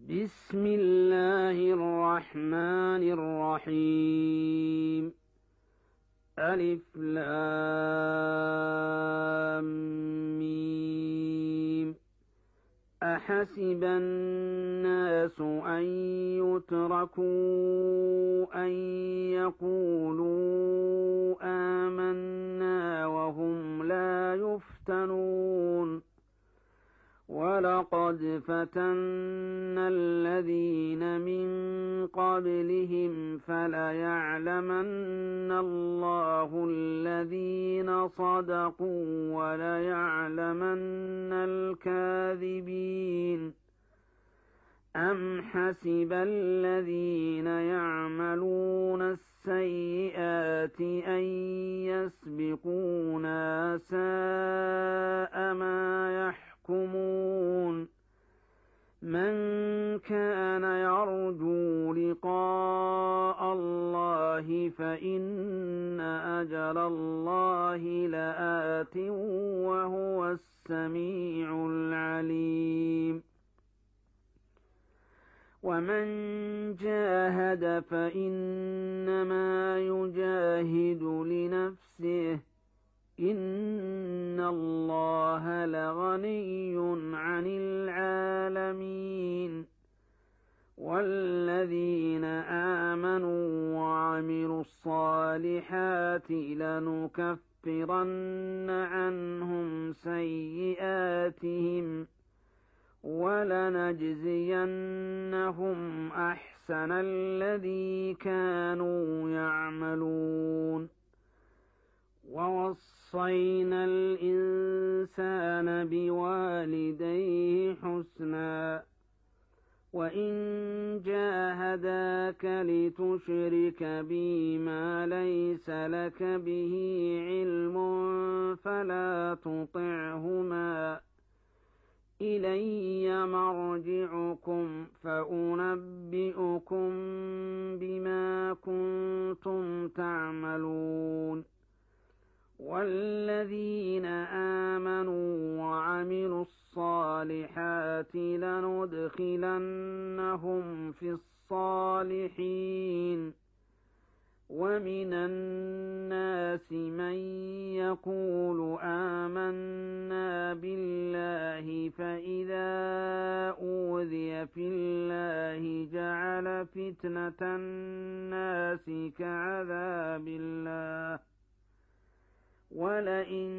بسم الله الرحمن الرحيم. ألف لام ميم. أحسب الناس أن يتركوا أن يقولوا آمنا وهم لا يفتنون. ولقد فتنا الذين من قبلهم فليعلمن الله الذين صدقوا وليعلمن الكاذبين. أم حسب الذين يعملون السيئات أن يسبقونا ساء ما يحكمون. من كان يرجو لقاء الله فإن أجل الله لآت وهو السميع العليم. ومن جاهد فإنما يجاهد لنفسه إن الله لغني عن العالمين. والذين آمنوا وعملوا الصالحات لنكفرن عنهم سيئاتهم ولنجزينهم أحسن الذي كانوا يعملون. ووصينا الإنسان بوالديه حسنا وإن جاهداك لتشرك بي ما ليس لك به علم فلا تطعهما إلي مرجعكم فأنبئكم بما كنتم تعملون. والذين آمنوا وعملوا الصالحات لندخلنهم في الصالحين. ومن الناس من يقول آمنا بالله فإذا أوذي في الله جعل فتنة الناس كعذاب الله. ولئن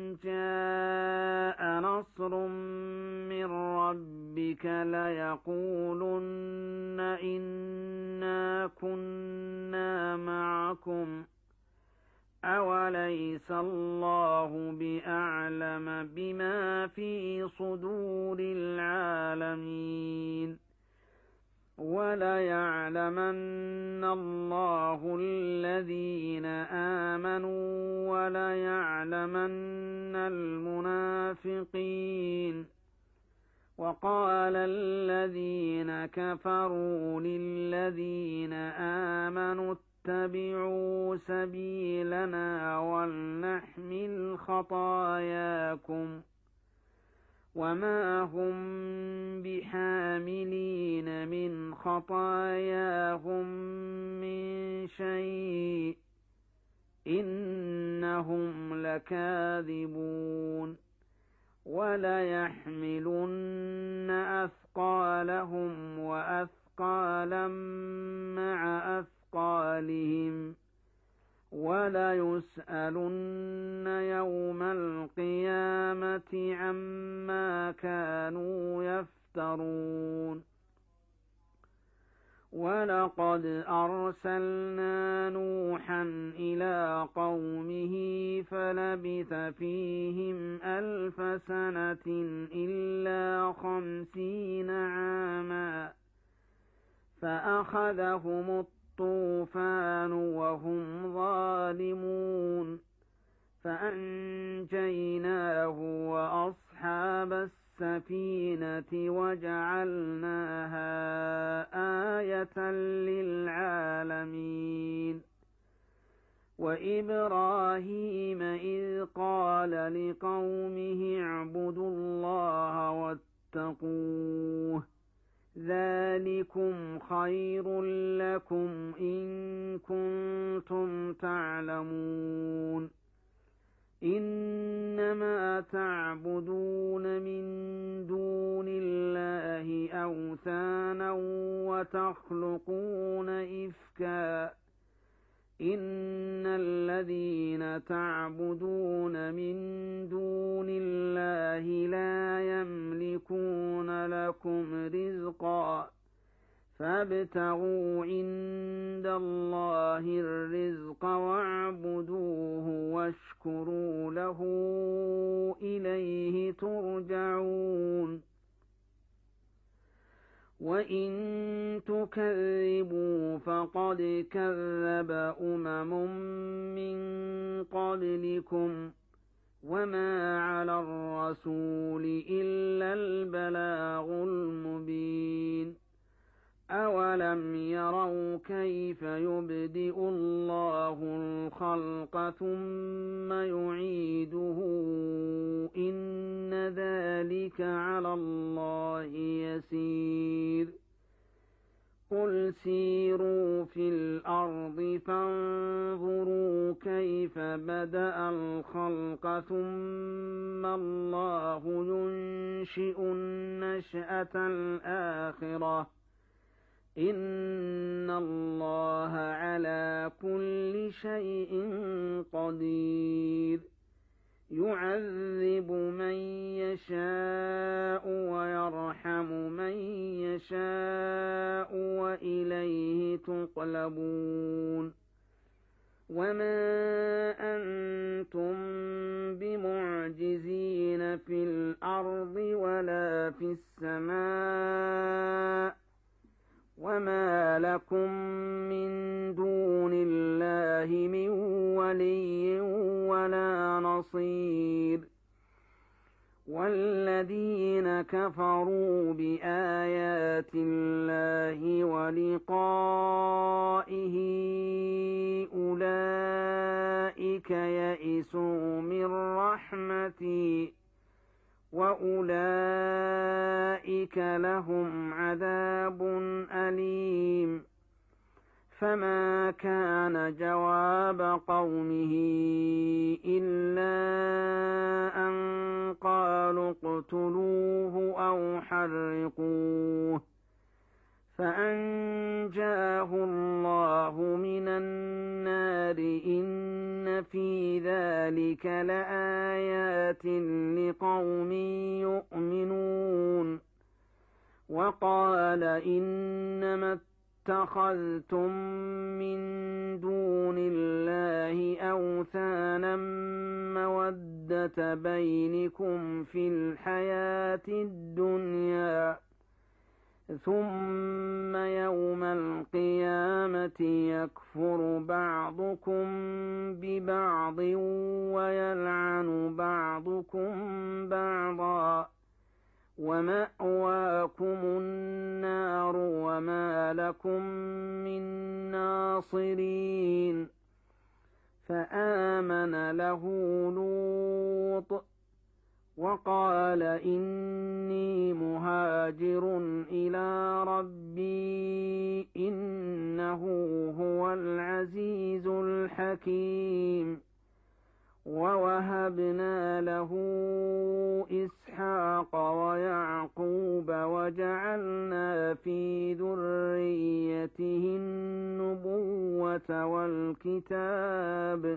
جاء نصر من ربك ليقولن إنا كنا معكم أوليس الله بأعلم بما في صدور العالمين. وليعلمن الله الذين آمنوا وليعلمن المنافقين. وقال الذين كفروا للذين آمنوا اتبعوا سبيلنا ولنحمل خطاياكم وما هم بحاملين من خطاياهم من شيء إنهم لكاذبون. وليحملن أثقالهم وأثقالا مع أثقالهم وليسألن يوم القيامة عما كانوا يفترون. ولقد أرسلنا نوحا إلى قومه فلبث فيهم 1000 سنة إلا 50 عاما فأخذهم الطوفان وهم ظالمون فأنجيناه وأصحاب السفينة وجعلناها آية للعالمين. وإبراهيم إذ قال لقومه اعبدوا الله واتقوه ذلك ذلكم خير لكم إن كنتم تعلمون إنما تعبدون من دون الله أوثانا وتخلقون إفكا إن الذين تعبدون من دون الله لا يملكون لكم رزقا فابتغوا عند الله الرزق واعبدوه واشكروا له إليه ترجعون وإن تكذبوا فقد كذب من قبلكم وما على الرسول إلا البلاغ المبين أولم يروا كيف يبدئ الله الخلق ثم يعيده إن ذلك على الله يسير قل سيروا في الأرض فانظروا كيف بدأ الخلق ثم الله ينشئ النشأة الآخرة إن الله على كل شيء قدير يعذب من يشاء ويرحم من يشاء وإليه تقلبون وما أنتم بمعجزين في الأرض ولا في السماء وما لكم من دون الله من ولي ولا نصير والذين كفروا بآيات الله ولقائه أولئك يئسوا من رحمتي وأولئك لهم عذاب أليم فما كان جواب قومه إلا أن قالوا اقتلوه أو حرقوه فأنجاه الله من النار إن في ذلك لآيات لقوم يؤمنون وقال إنما اتخذتم من دون الله أوثانا مودة بينكم في الحياة الدنيا ثم يوم القيامة يكفر بعضكم ببعض ويلعن بعضكم بعضا ومأواكم النار وما لكم من ناصرين فآمن له لوط وقال إني مهاجر إلى ربي إنه هو العزيز الحكيم ووهبنا له إسحاق ويعقوب وجعلنا في ذريته النبوة والكتاب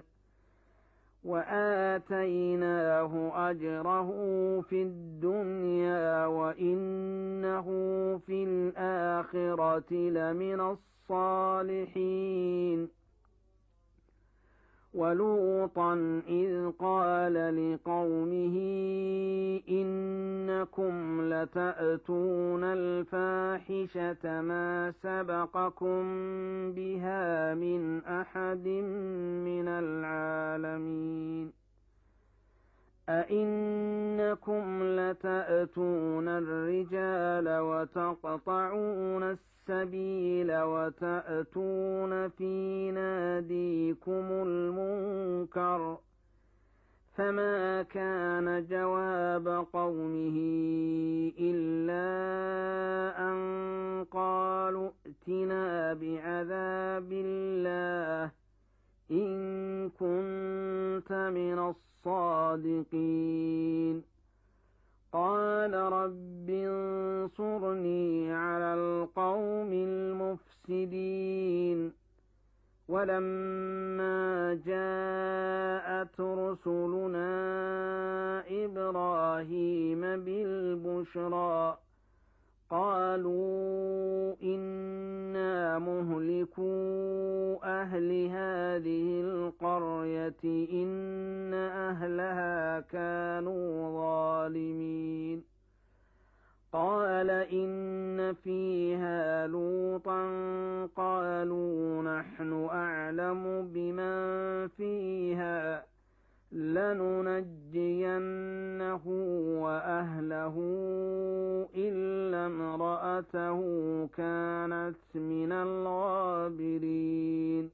وآتيناه أجره في الدنيا وإنه في الآخرة لمن الصالحين ولوطا إذ قال لقومه إنكم لتأتون الفاحشة ما سبقكم بها من أحد من العالمين أئنكم لتأتون الرجال وتقطعون السبيل وتأتون في ناديكم المنكر فما كان جواب قومه إلا أن قال ولما جاءت رسلنا إبراهيم بالبشرى قالوا إنا مهلكو أهل هذه القرية إن أهلها كانوا ظالمين قال إن فيها لوطا قالوا نحن أعلم بمن فيها لننجينه وأهله إلا امرأته كانت من الغابرين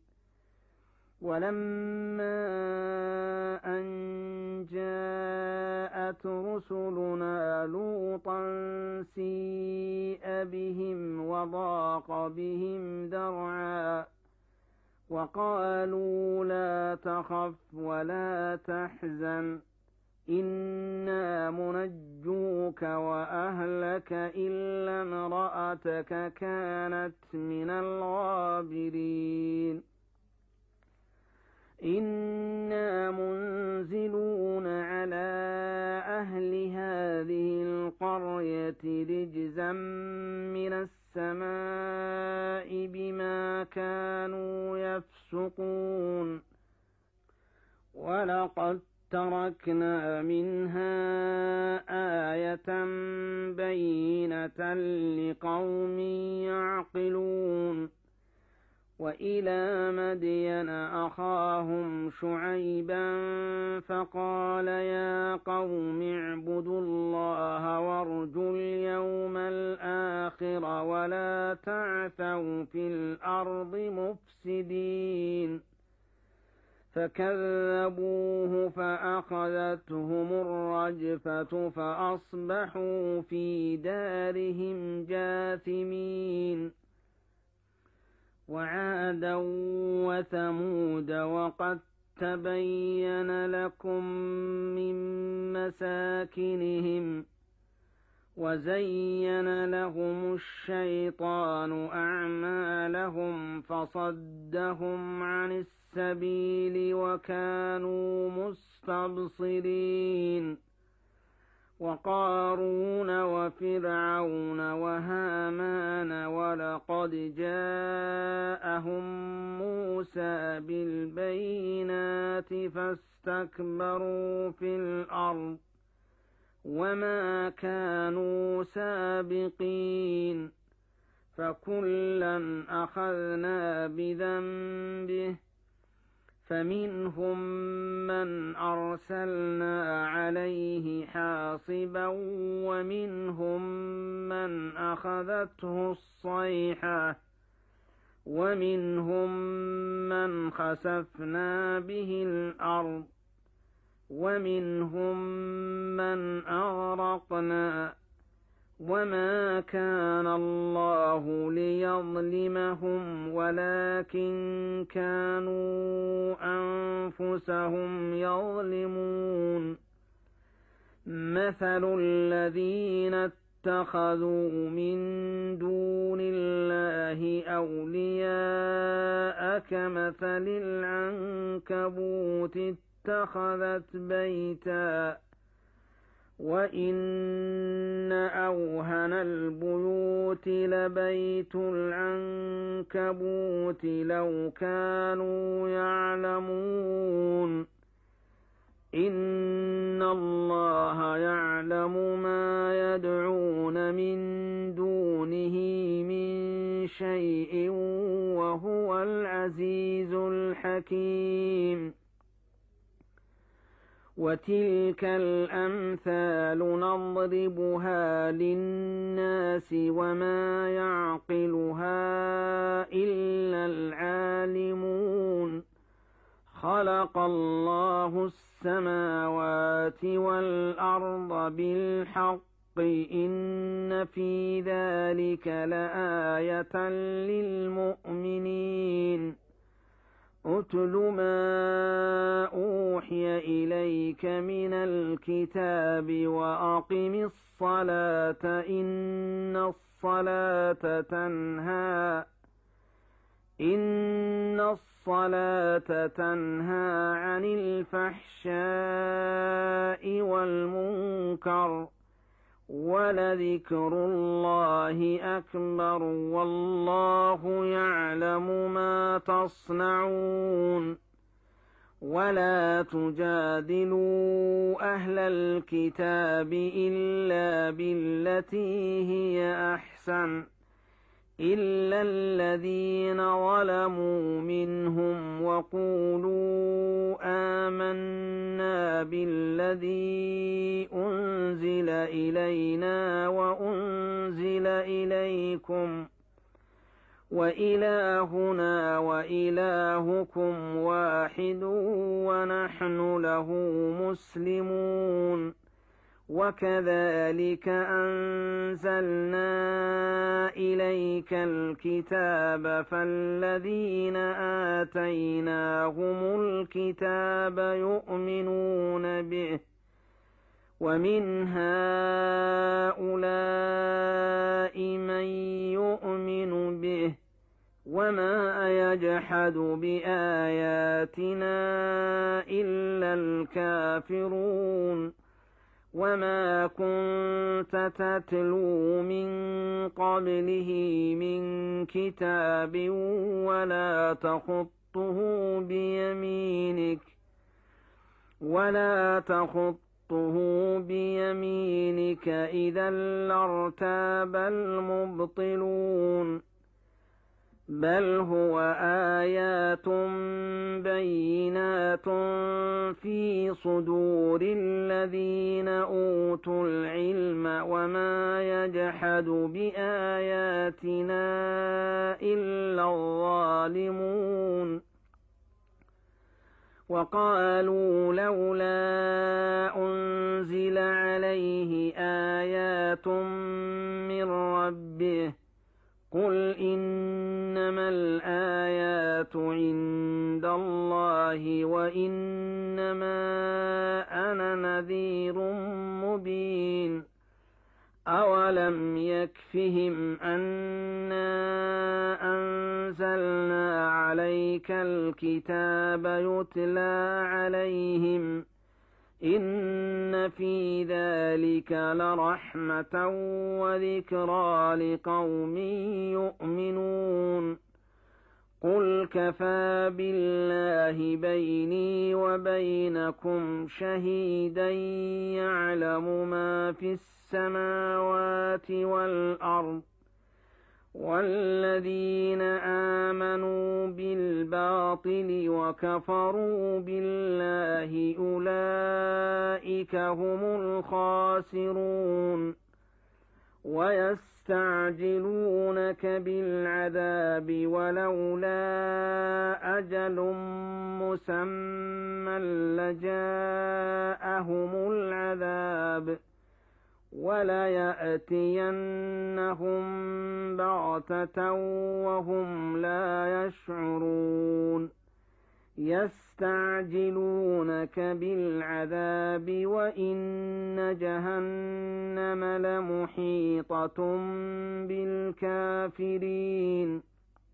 ولما أن جاءت رسلنا لوطا سيء بهم وضاق بهم ذرعا وقالوا لا تخف ولا تحزن إنا منجوك وأهلك إلا امرأتك كانت من الغابرين إنا منزلون على أهل هذه القرية رجزا من السماء بما كانوا يفسقون ولقد تركنا منها آية بينة لقوم يعقلون وإلى مدين أخاهم شعيبا فقال يا قوم اعبدوا الله وارجوا اليوم الآخر ولا تعثوا في الأرض مفسدين فكذبوه فأخذتهم الرجفة فأصبحوا في دارهم جاثمين وعادا وثمود وقد تبين لكم من مساكنهم وزين لهم الشيطان أعمالهم فصدهم عن السبيل وكانوا مستبصرين وقارون وفرعون وهامان ولقد جاءهم موسى بالبينات فاستكبروا في الأرض وما كانوا سابقين فكلا أخذنا بذنبه فمنهم من أرسلنا عليه حاصبا ومنهم من أخذته الصيحة ومنهم من خسفنا به الأرض ومنهم من أغرقنا وما كان الله ليظلمهم ولكن كانوا أنفسهم يظلمون مثل الذين اتخذوا من دون الله أولياء كمثل العنكبوت اتخذت بيتا وإن أوهن البيوت لبيت العنكبوت لو كانوا يعلمون إن الله يعلم ما يدعون من دونه من شيء وهو العزيز الحكيم وتلك الأمثال نضربها للناس وما يعقلها إلا العالمون خلق الله السماوات والأرض بالحق إن في ذلك لآية للمؤمنين أتل ما أوحي إليك من الكتاب وأقم الصلاة إن إن الصلاة تنهى عن الفحشاء والمنكر ولذكر الله أكبر والله يعلم ما تصنعون ولا تجادلوا أهل الكتاب إلا بالتي هي أحسن إلا الذين ظلموا منهم وقولوا آمنا بالذي أنزل إلينا وأنزل إليكم وإلهنا وإلهكم واحد ونحن له مسلمون وكذلك أنزلنا إليك الكتاب فالذين آتيناهم الكتاب يؤمنون به ومن هؤلاء من يؤمن به وما يجحد بآياتنا إلا الكافرون وما كنت تتلو من قبله من كتاب ولا تخطه بيمينك إذا لارتاب المبطلون بل هو آيات بينات في صدور الذين أوتوا العلم وما يجحد بآياتنا إلا الظالمون وقالوا لولا أنزل عليه آيات من ربه قل إنما الآيات عند الله وإنما أنا نذير مبين أولم يكفهم أنا أنزلنا عليك الكتاب يتلى عليهم إن في ذلك لرحمة وذكرى لقوم يؤمنون قل كفى بالله بيني وبينكم شهيدا يعلم ما في السماوات والأرض والذين آمنوا بالباطل وكفروا بالله أولئك هم الخاسرون ويستعجلونك بالعذاب ولولا أجل مسمى لجاءهم العذاب وليأتينهم بغتة وهم لا يشعرون يستعجلونك بالعذاب وإن جهنم لمحيطة بالكافرين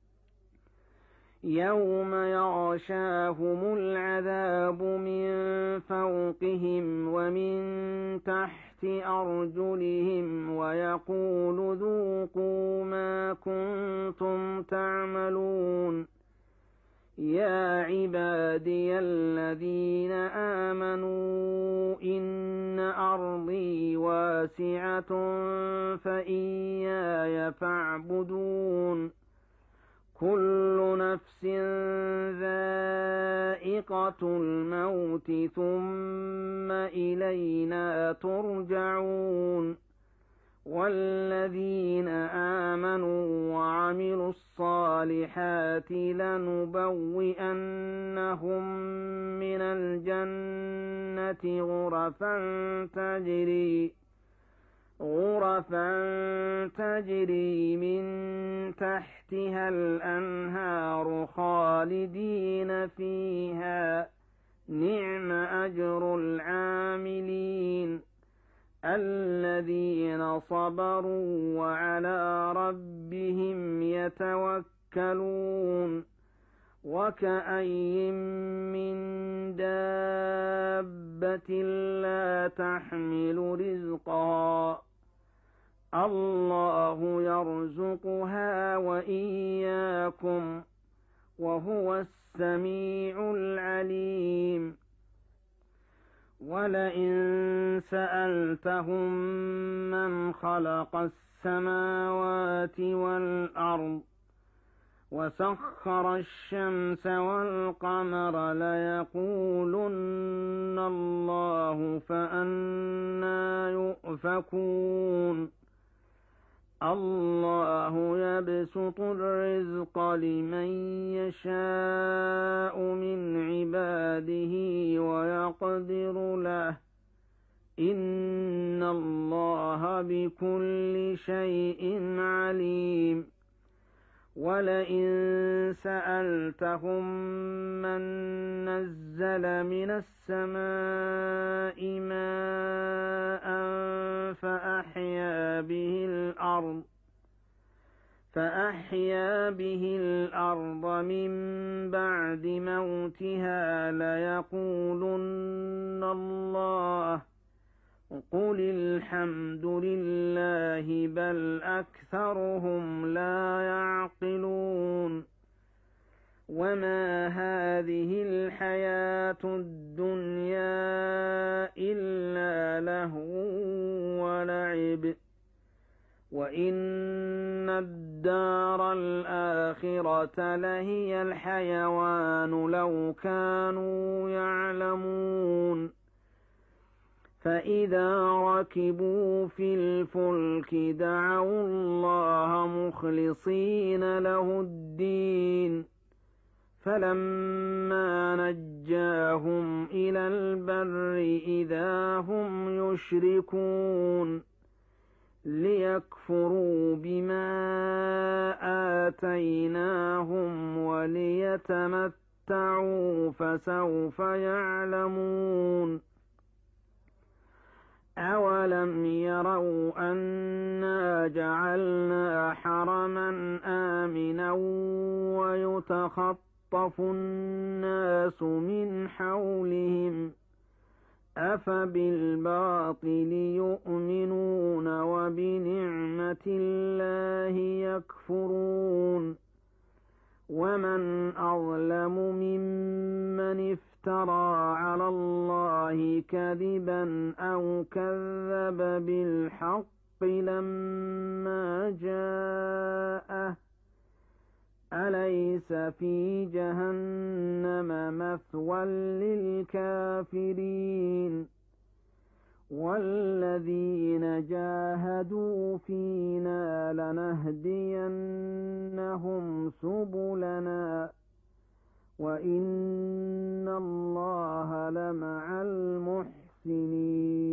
يوم يغشاهم العذاب من فوقهم ومن تحت أرجلهم ويقول ذوقوا ما كنتم تعملون يا عبادي الذين آمنوا إن أرضي واسعة فإياي فاعبدون كل نفس ذائقة الموت ثم إلينا ترجعون والذين آمنوا وعملوا الصالحات لنبوئنهم من الجنة غرفا تجري من تحتها الأنهار خالدين فيها نعم أجر العاملين الذين صبروا وعلى ربهم يتوكلون وكأين من دابة لا تحمل رزقها الله يرزقها وإياكم وهو السميع العليم ولئن سألتهم من خلق السماوات والأرض وسخر الشمس والقمر ليقولن الله فأنى يؤفكون الله يبسط الرزق لمن يشاء من عباده ويقدر له إن الله بكل شيء عليم ولئن سألتهم من نزل من السماء ماء فأحيا به الأرض من بعد موتها ليقولن الله قل الحمد لله بل أكثرهم لا يعقلون وما هذه الحياة الدنيا إلا لهو ولعب وإن الدار الآخرة لهي الحيوان لو كانوا يعلمون فإذا ركبوا في الفلك دعوا الله مخلصين له الدين فلما نجاهم إلى البر إذا هم يشركون ليكفروا بما آتيناهم وليتمتعوا فسوف يعلمون أولم يروا أنا جعلنا حرما آمنا ويتخطف الناس من حولهم أفبالباطل يؤمنون وبنعمة الله يكفرون ومن أظلم ممن افترى على الله كذبا أو كذب بالحق لما جاءه أليس في جهنم مثوى للكافرين والذين جاهدوا فينا لنهدينهم سبلنا وإن الله لمع المحسنين